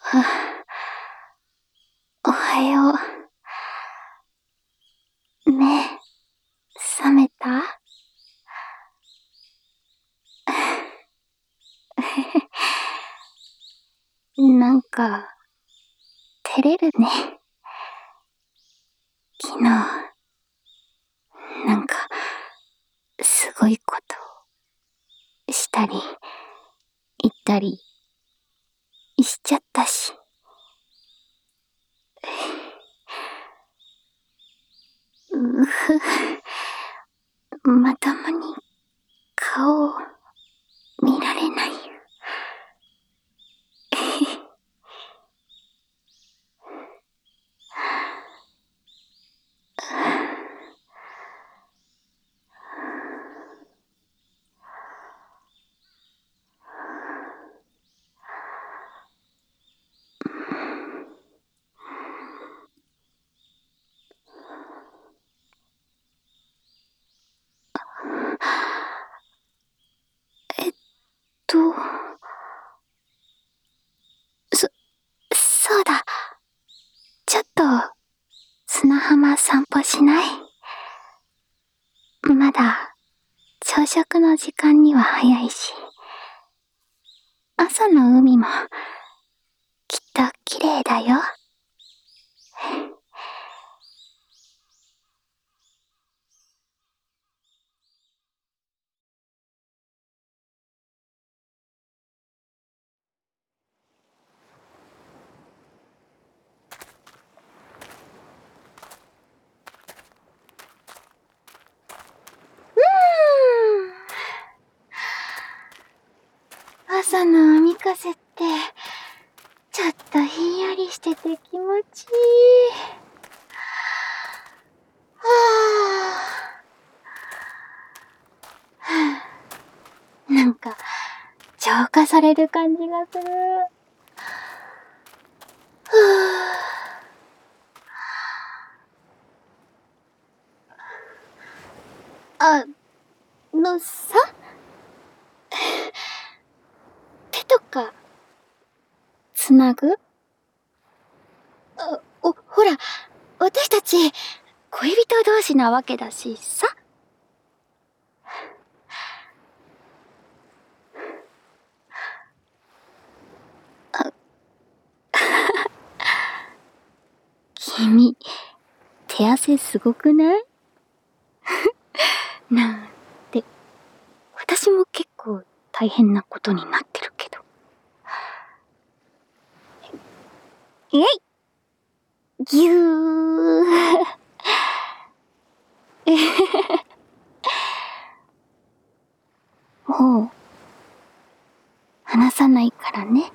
おはよう。目、覚めた？なんか、照れるね。昨日、なんか、すごいことしたり、言ったり、しちゃったし。まともに顔を見られない。と、そうだ。ちょっと、砂浜散歩しない？まだ、朝食の時間には早いし。朝の海も、きっと綺麗だよ。朝の海風って、ちょっとひんやりしてて気持ちいい。なんか、浄化される感じがする。さ、手とか、つなぐ？ほら、私たち、恋人同士なわけだしさ。君、手汗すごくない？なんて、私も結構大変なことになってるけど。えい！ぎゅー。もう、話さないからね。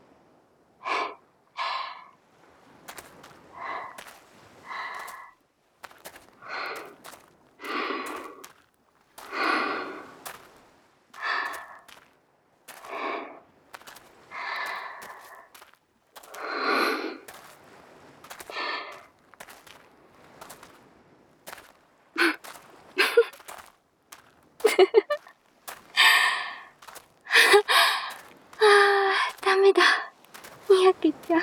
ダメだ。にやけちゃう。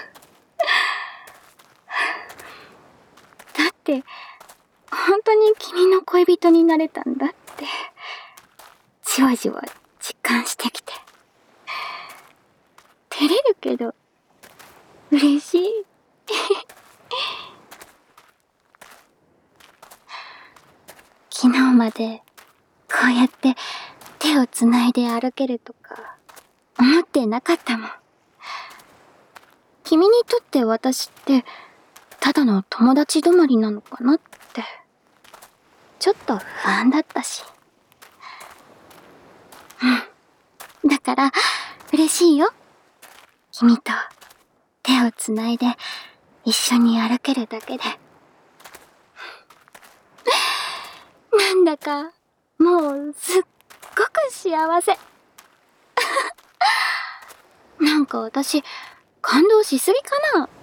だって、本当に君の恋人になれたんだって、じわじわ実感してきて。照れるけど、嬉しい。昨日まで、こうやって手をつないで歩けるとか、思ってなかったもん。君にとって私って、ただの友達止まりなのかなって、ちょっと不安だったし。だから、嬉しいよ。君と手をつないで一緒に歩けるだけで。なんだか、もうすっごく幸せ。なんか私、感動しすぎかな？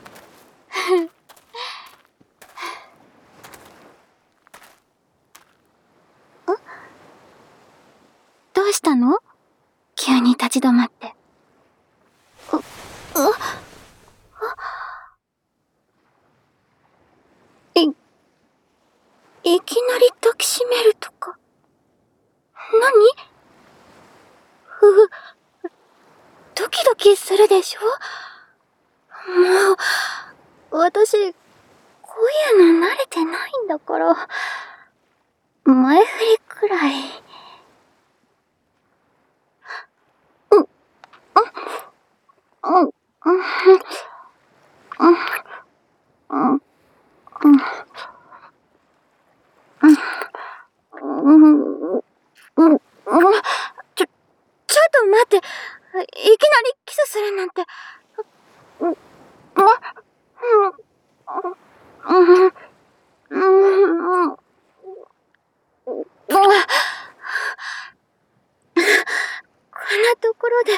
どうしたの？急に立ち止まって。 気するでしょ？もう、私、こういうの慣れてないんだから、前振りくらい。ちょっと待って。いきなりキスするなんて。こんなところで。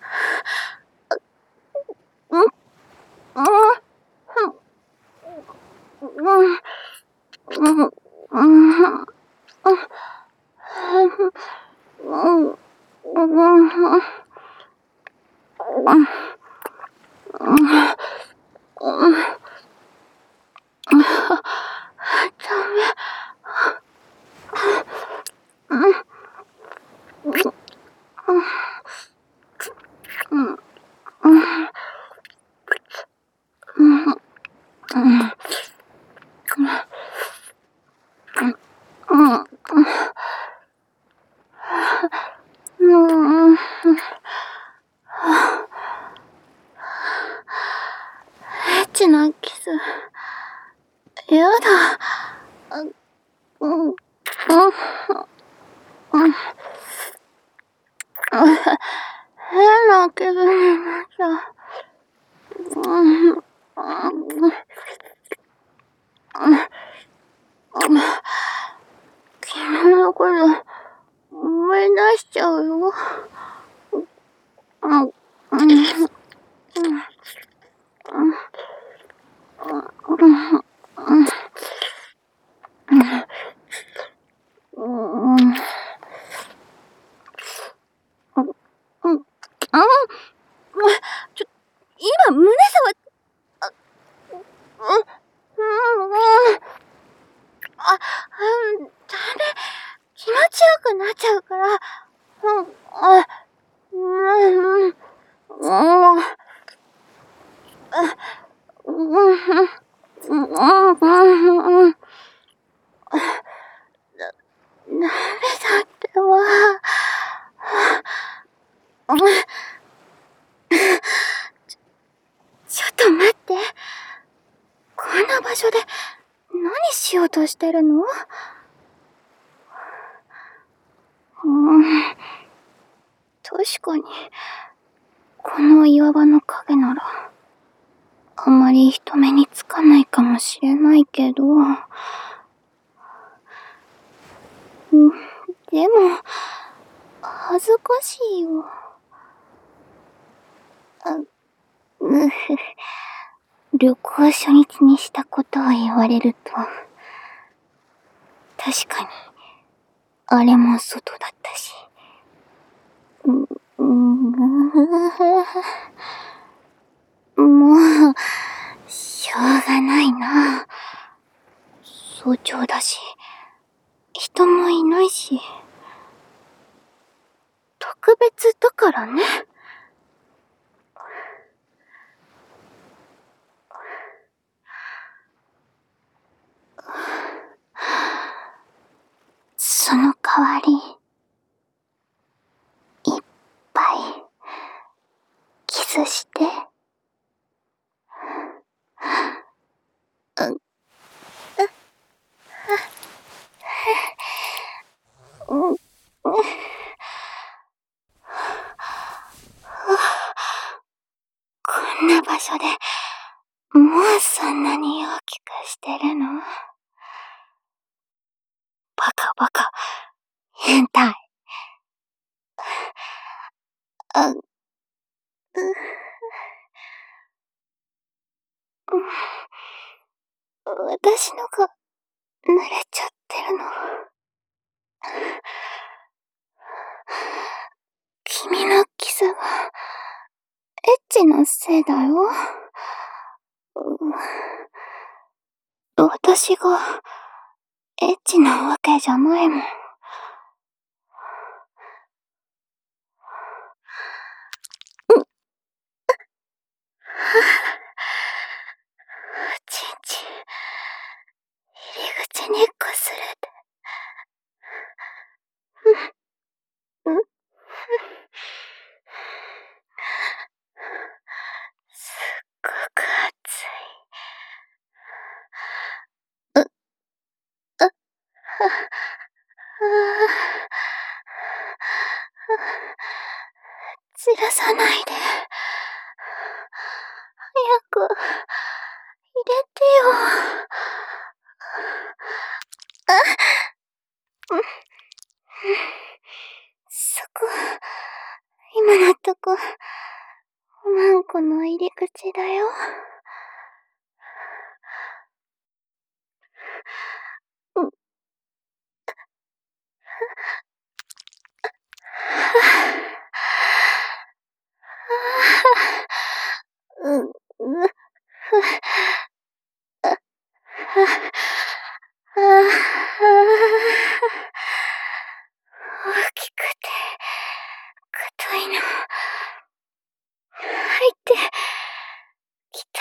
エッチなキス。やだ。変な気分になっちゃう。君のこと思い出しちゃうよ。今胸触っダメ。気持ちよくなっちゃうから。ダメだってば。ちょっと待って。こんな場所で何しようとしてるの？確かに、この岩場の影なら、あまり人目につかないかもしれないけど、でも、恥ずかしいよ。旅行初日にしたことを言われると、確かに、あれも外だったし。もう、しょうがないな。早朝だし、人もいないし、特別だからね。その代わり、いっぱい、キスして。こんな場所で、もうそんなに大きくしてるの？バカバカ、変態。私のが、濡れちゃってるの。君のキスが、エッチのせいだよ。私が、エッチなわけじゃないもん。 早く、入れてよ。そこ、今のとこ、マンコの入り口だよ。大きくて、硬いの、入ってきた。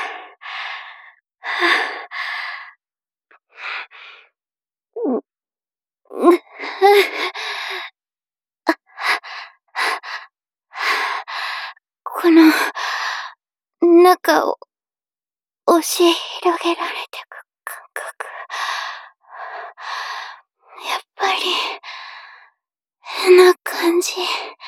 この、中を、押し広げられてく感覚。やっぱり、変な感じ。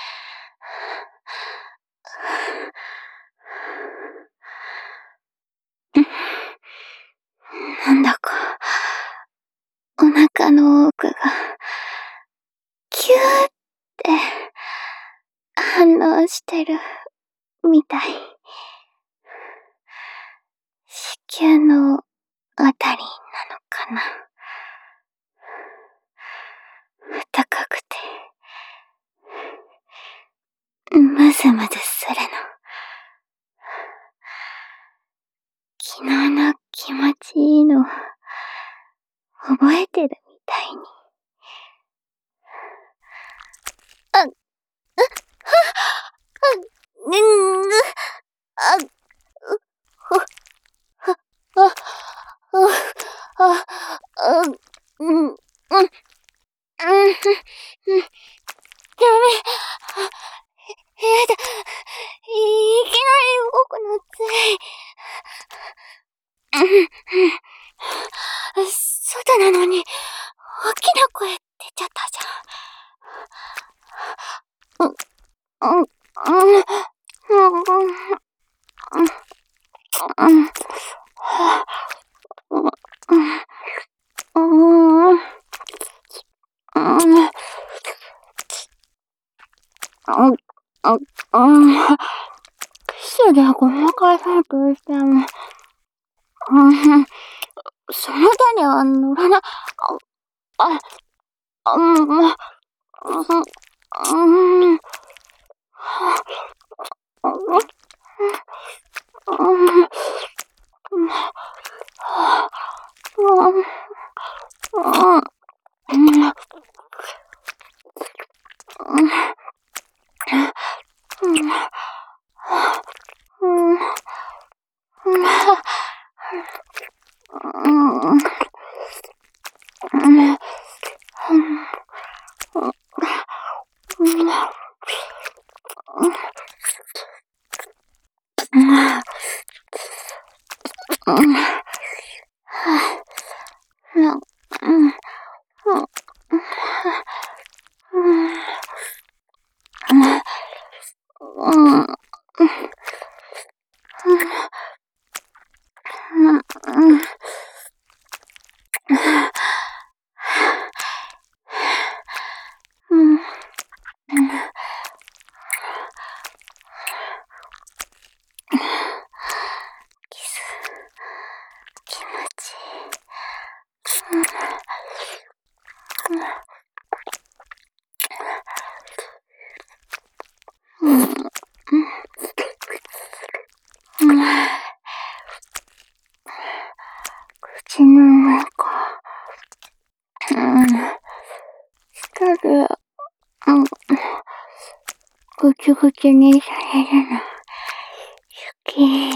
なんだか、お腹の奥が、キューって反応してるみたい。子宮のあたりなのかな。高くて、ムズムズするの。昨日の気持ちいいの、覚えてるみたいに。やだ。いきなり動くのつらい。外なのに、大きな声出ちゃったじゃん。基礎でごまかそうとしても、その手には乗らな、もう、気持ちいい。口の上か。舌で、ぐちゅぐちゅにされるの、好き。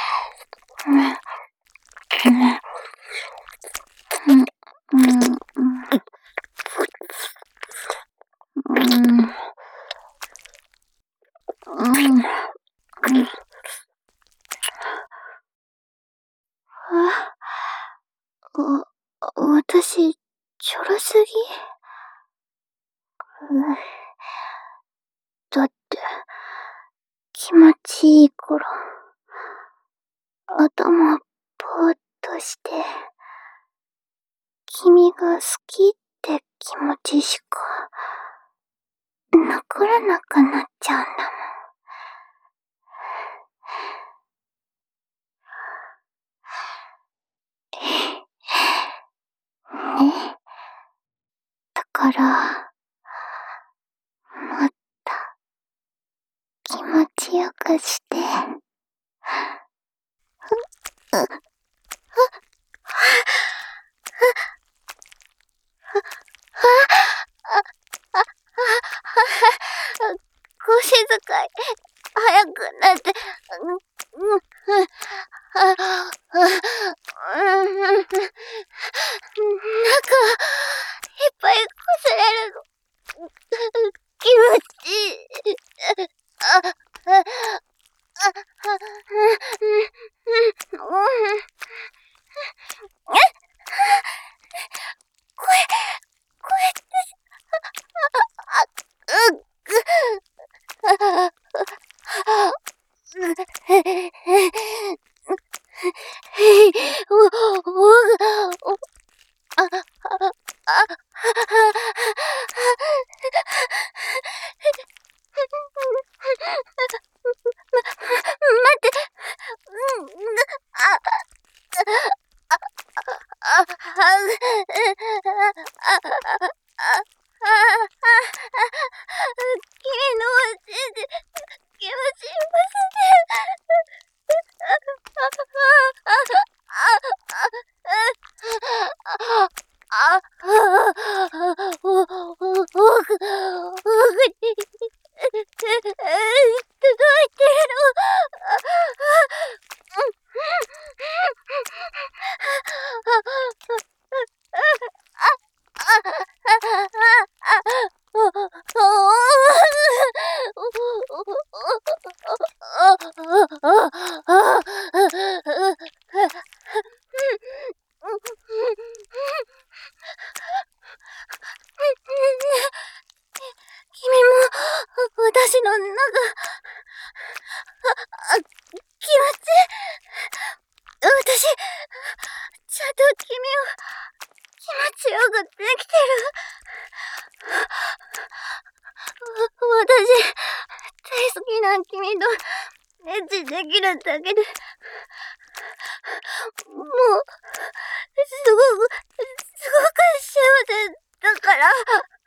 私、ちょろすぎ？だって、気持ちいい頃、 頭ぼーっとして、君が好きって気持ちしか残らなくなっちゃうんだもん。ね。だから、もっと気持ちよくして。腰使い、早くなって、なんか、いっぱい擦れるの。気持ちいい。待って。君の教えて気持ちよく君も、私の気持ち、私、ちゃんと君を気持ちよくできてる。私、大好きな君とエッチできるだけで、もう、すごく幸せだから。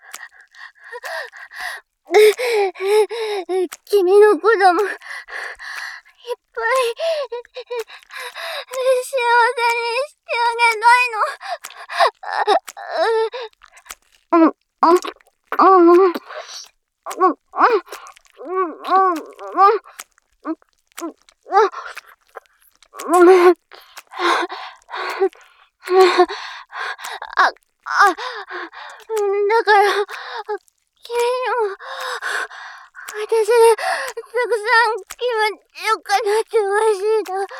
君のことも、いっぱい、幸せにしてあげたいの。だから、君にも、私、たくさん気持ちよくなってほしいな。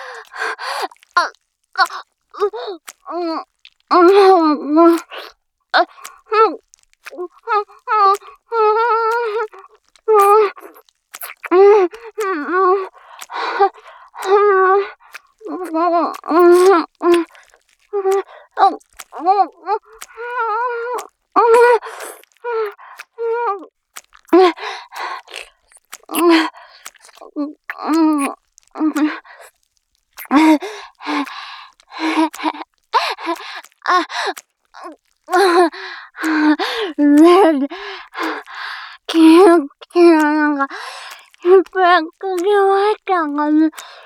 なんか、いっぱいかけましたがね。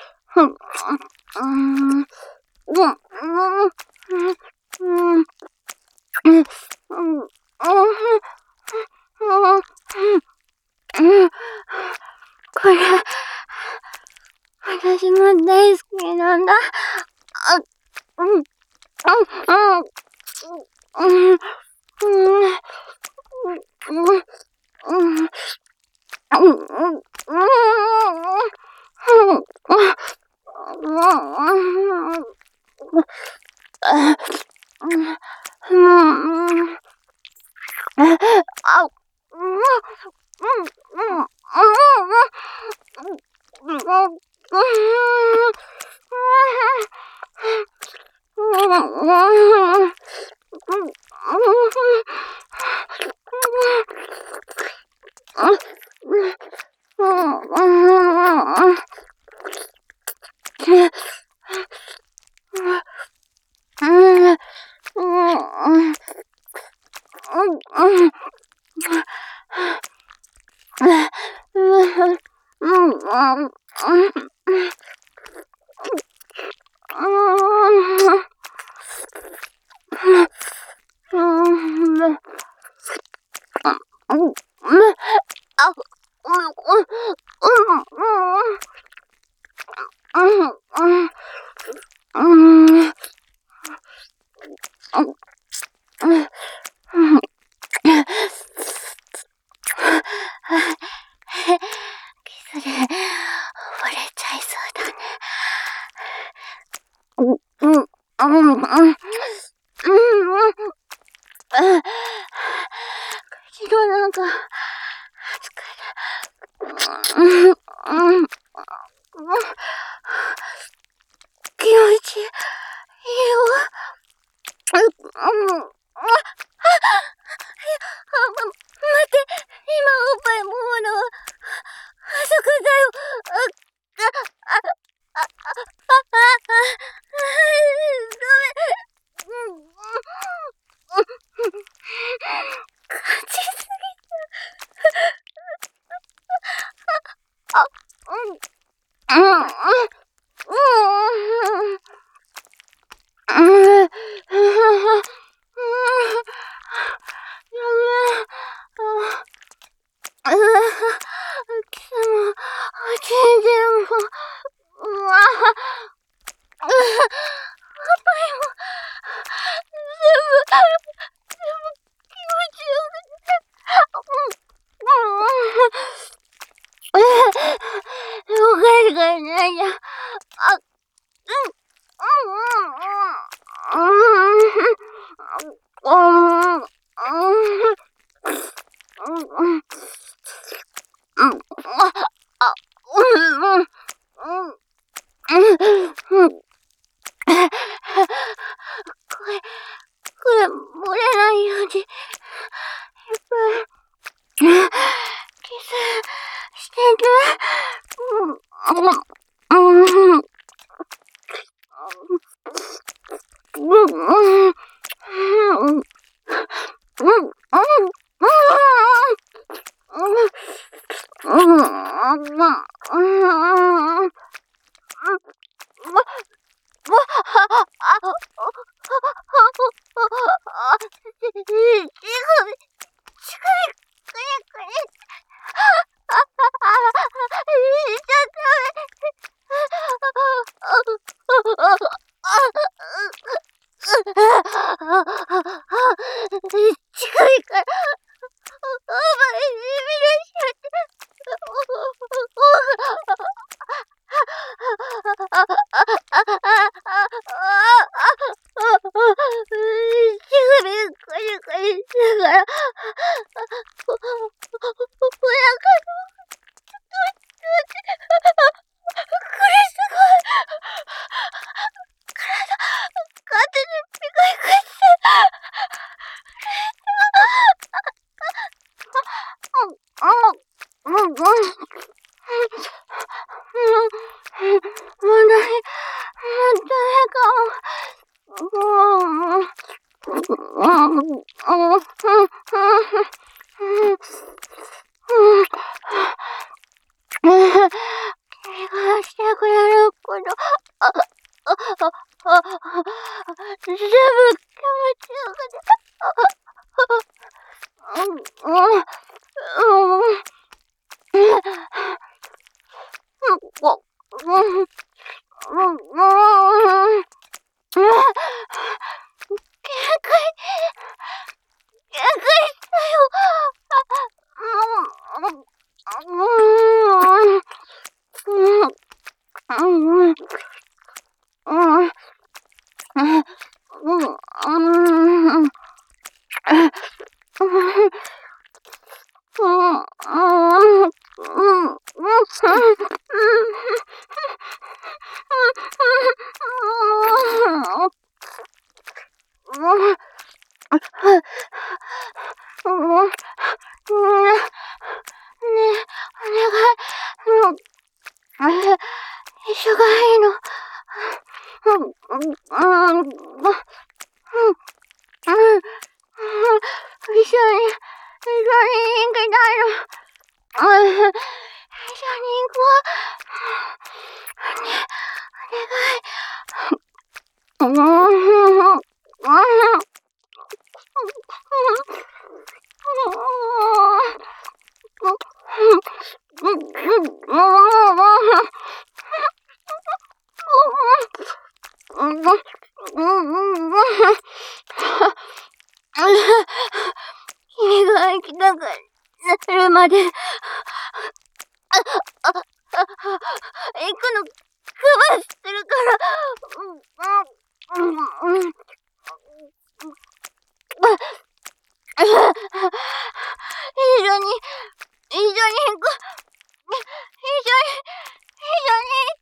これ、私も大好きなんだ。 キスで溺れちゃいそうだね。口の中、熱く気持ちいいよ。待って、今おっぱいもむのは、あそこだよ。感じすぎこれ、漏れないように、いっぱい、キスしてね。近いから、君がしてくれること、全部気持ちよくて、一緒がいいの。 行きたいの。一緒に行こう。お願い。君が行きたくなるまで、行くの我慢してるから。一緒に行く。一緒に行って。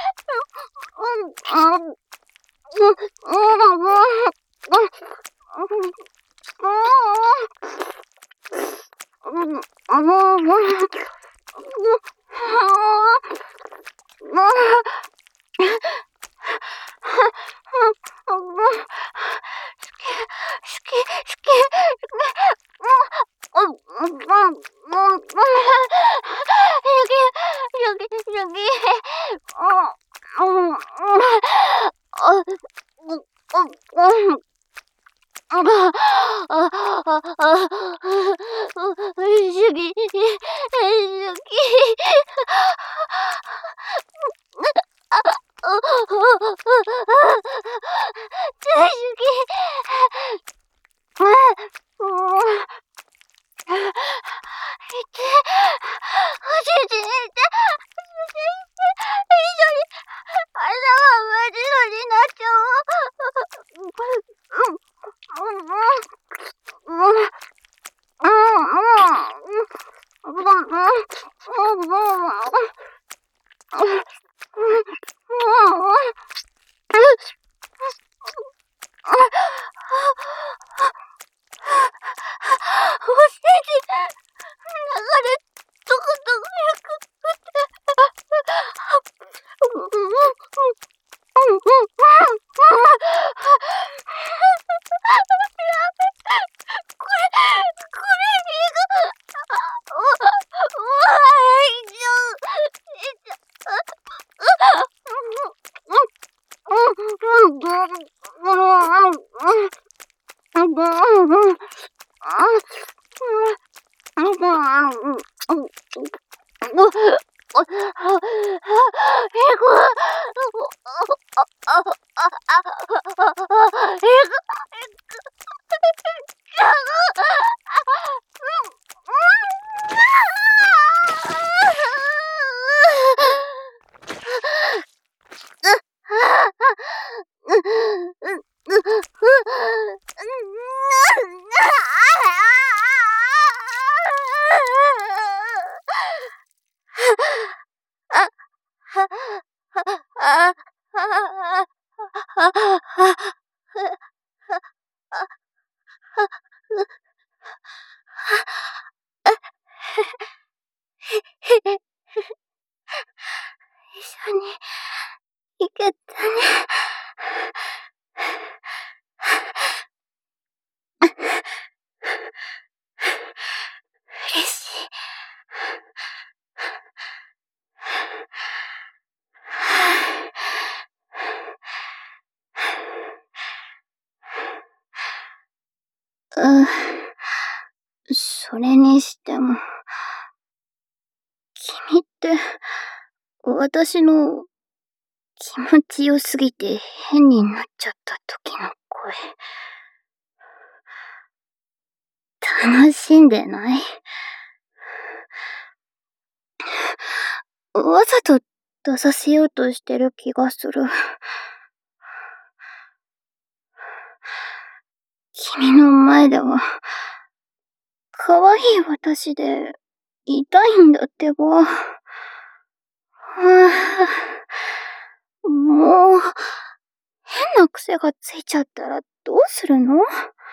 一緒に行けたね。嬉しい。それにしても、君って、私の気持ちよすぎて変になっちゃった時の声。楽しんでない？わざと出させようとしてる気がする。君の前では、可愛い私でいたいんだってば。もう、変な癖がついちゃったらどうするの？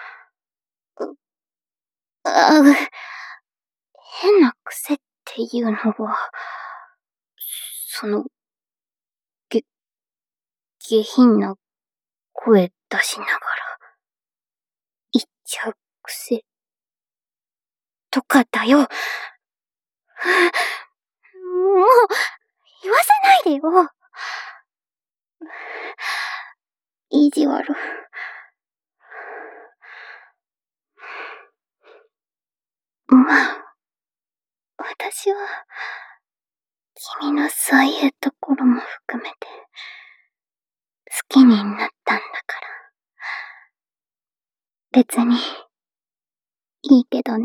変な癖っていうのは、その、 下品な声出しながら、言っちゃう癖とかだよ。もう、言わせないでよ。意地悪。まあ、私は、君のそういうところも含めて、好きになったんだから。別に、いいけどね。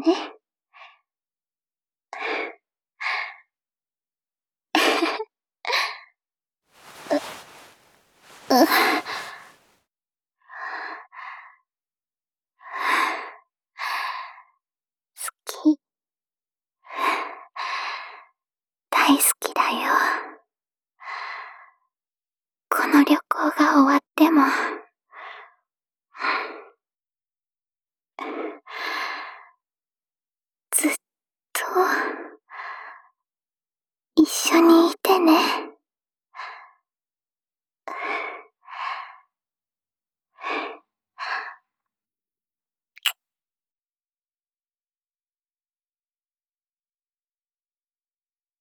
好き。大好きだよ。この旅行が終わっても、ずっと、一緒にいてね。